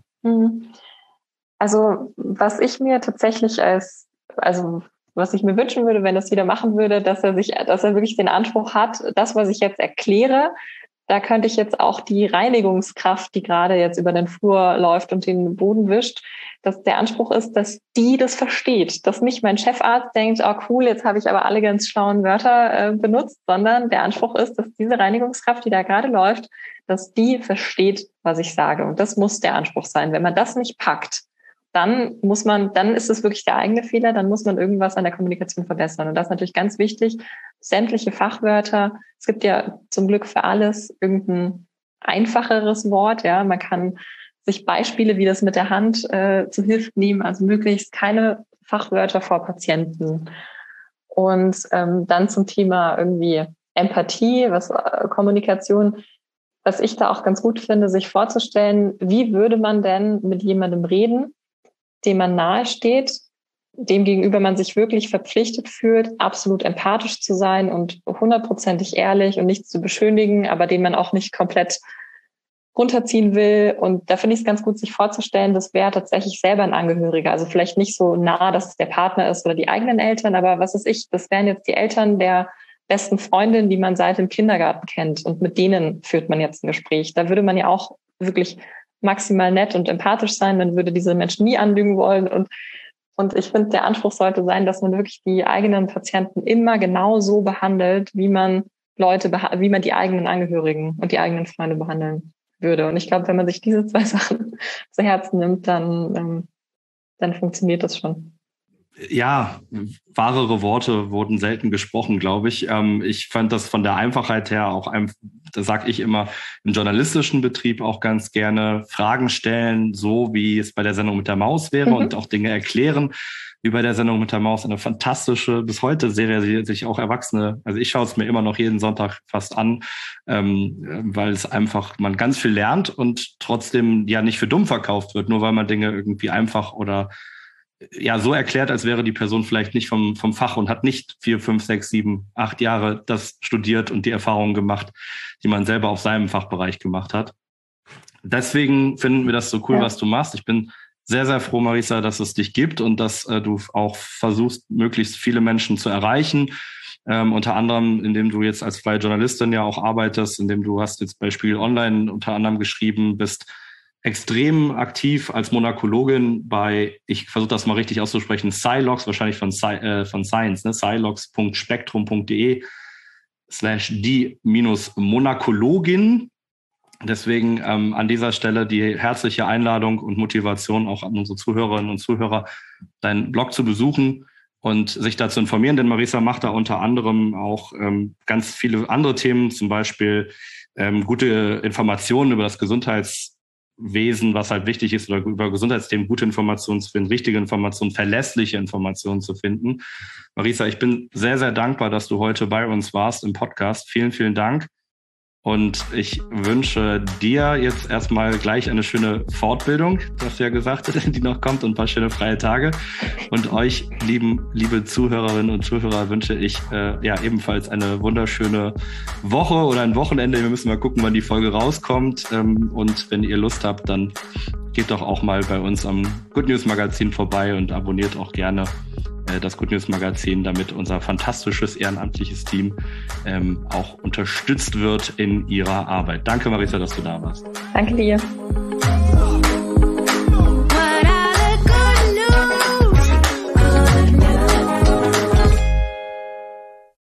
Also was ich mir tatsächlich als, also was ich mir wünschen würde, wenn er es wieder machen würde, dass er sich, dass er wirklich den Anspruch hat, das, was ich jetzt erkläre, da könnte ich jetzt auch die Reinigungskraft, die gerade jetzt über den Flur läuft und den Boden wischt, dass der Anspruch ist, dass die das versteht. Dass nicht mein Chefarzt denkt, oh cool, jetzt habe ich aber alle ganz schlauen Wörter äh, benutzt, sondern der Anspruch ist, dass diese Reinigungskraft, die da gerade läuft, dass die versteht, was ich sage. Und das muss der Anspruch sein. Wenn man das nicht packt, dann muss man, dann ist es wirklich der eigene Fehler, dann muss man irgendwas an der Kommunikation verbessern. Und das ist natürlich ganz wichtig. Sämtliche Fachwörter, es gibt ja zum Glück für alles irgendein einfacheres Wort, ja. Man kann sich Beispiele wie das mit der Hand äh, zu Hilfe nehmen, also möglichst keine Fachwörter vor Patienten. Und ähm, dann zum Thema irgendwie Empathie, was äh, Kommunikation, was ich da auch ganz gut finde, sich vorzustellen, wie würde man denn mit jemandem reden, dem man nahe steht, dem gegenüber man sich wirklich verpflichtet fühlt, absolut empathisch zu sein und hundertprozentig ehrlich und nichts zu beschönigen, aber den man auch nicht komplett runterziehen will. Und da finde ich es ganz gut, sich vorzustellen, das wäre tatsächlich selber ein Angehöriger. Also vielleicht nicht so nah, dass es der Partner ist oder die eigenen Eltern, aber was weiß ich, das wären jetzt die Eltern der besten Freundin, die man seit dem Kindergarten kennt. Und mit denen führt man jetzt ein Gespräch. Da würde man ja auch wirklich maximal nett und empathisch sein. Man würde diese Menschen nie anlügen wollen. Und, und ich finde, der Anspruch sollte sein, dass man wirklich die eigenen Patienten immer genau so behandelt, wie man Leute, wie man die eigenen Angehörigen und die eigenen Freunde behandeln würde. Und ich glaube, wenn man sich diese zwei Sachen zu Herzen nimmt, dann, ähm, dann funktioniert das schon. Ja, wahrere Worte wurden selten gesprochen, glaube ich. Ähm, ich fand das von der Einfachheit her auch, ein, das sage ich immer, im journalistischen Betrieb auch ganz gerne, Fragen stellen, so wie es bei der Sendung mit der Maus wäre, mhm. und auch Dinge erklären, wie bei der Sendung mit der Maus. Eine fantastische, bis heute Serie, sich auch Erwachsene, also ich schaue es mir immer noch jeden Sonntag fast an, ähm, weil es einfach, man ganz viel lernt und trotzdem ja nicht für dumm verkauft wird, nur weil man Dinge irgendwie einfach oder ja so erklärt, als wäre die Person vielleicht nicht vom, vom Fach und hat nicht vier, fünf, sechs, sieben, acht Jahre das studiert und die Erfahrungen gemacht, die man selber auf seinem Fachbereich gemacht hat. Deswegen finden wir das so cool, ja. was du machst. Ich bin sehr, sehr froh, Marisa, dass es dich gibt und dass äh, du auch versuchst, möglichst viele Menschen zu erreichen. Ähm, unter anderem, indem du jetzt als freie Journalistin ja auch arbeitest, indem du hast jetzt bei Spiegel Online unter anderem geschrieben, bist extrem aktiv als Monakologin bei, ich versuche das mal richtig auszusprechen, Scilox, wahrscheinlich von, Sci, äh, von Science, ne? scilox punkt spektrum punkt de slash die minus Monakologin. Deswegen ähm, an dieser Stelle die herzliche Einladung und Motivation auch an unsere Zuhörerinnen und Zuhörer, deinen Blog zu besuchen und sich da zu informieren, denn Marisa macht da unter anderem auch ähm, ganz viele andere Themen, zum Beispiel ähm, gute Informationen über das Gesundheits Wesen, was halt wichtig ist, oder über Gesundheitsthemen gute Informationen zu finden, richtige Informationen, verlässliche Informationen zu finden. Marisa, ich bin sehr, sehr dankbar, dass du heute bei uns warst im Podcast. Vielen, vielen Dank. Und ich wünsche dir jetzt erstmal gleich eine schöne Fortbildung, das du ja gesagt hast, die noch kommt, und ein paar schöne freie Tage. Und euch, lieben, liebe Zuhörerinnen und Zuhörer, wünsche ich äh, ja ebenfalls eine wunderschöne Woche oder ein Wochenende. Wir müssen mal gucken, wann die Folge rauskommt. Ähm, und wenn ihr Lust habt, dann geht doch auch mal bei uns am Good News Magazin vorbei und abonniert auch gerne das Good News Magazin, damit unser fantastisches ehrenamtliches Team ähm, auch unterstützt wird in ihrer Arbeit. Danke, Marisa, dass du da warst. Danke dir.